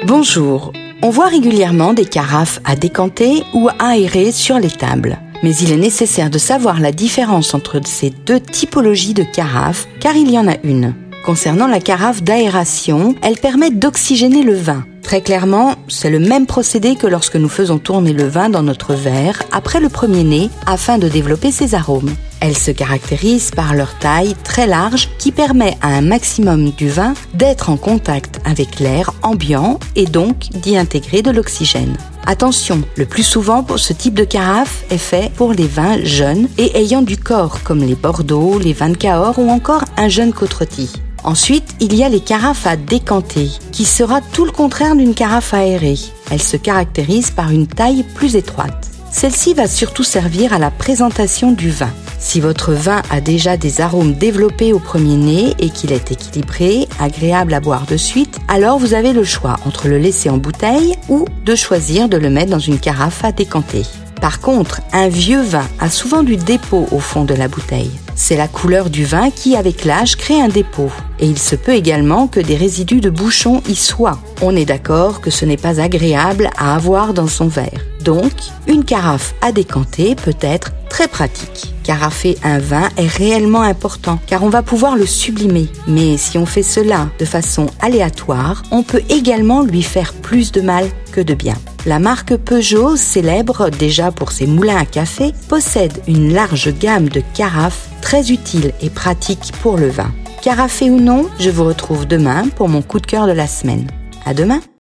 Bonjour, on voit régulièrement des carafes à décanter ou à aérer sur les tables. Mais il est nécessaire de savoir la différence entre ces deux typologies de carafes, car il y en a une. Concernant la carafe d'aération, elle permet d'oxygéner le vin. Très clairement, c'est le même procédé que lorsque nous faisons tourner le vin dans notre verre après le premier nez afin de développer ses arômes. Elles se caractérisent par leur taille très large qui permet à un maximum du vin d'être en contact avec l'air ambiant et donc d'y intégrer de l'oxygène. Attention, le plus souvent ce type de carafe est fait pour les vins jeunes et ayant du corps comme les Bordeaux, les vins de Cahors ou encore un jeune Côte-Rôti. Ensuite, il y a les carafes à décanter, qui sera tout le contraire d'une carafe aérée. Elle se caractérise par une taille plus étroite. Celle-ci va surtout servir à la présentation du vin. Si votre vin a déjà des arômes développés au premier nez et qu'il est équilibré, agréable à boire de suite, alors vous avez le choix entre le laisser en bouteille ou de choisir de le mettre dans une carafe à décanter. Par contre, un vieux vin a souvent du dépôt au fond de la bouteille. C'est la couleur du vin qui, avec l'âge, crée un dépôt. Et il se peut également que des résidus de bouchon y soient. On est d'accord que ce n'est pas agréable à avoir dans son verre. Donc, une carafe à décanter peut être très pratique. Carafer un vin est réellement important car on va pouvoir le sublimer. Mais si on fait cela de façon aléatoire, on peut également lui faire plus de mal que de bien. La marque Peugeot, célèbre déjà pour ses moulins à café, possède une large gamme de carafes très utiles et pratiques pour le vin. Carafé ou non, je vous retrouve demain pour mon coup de cœur de la semaine. À demain!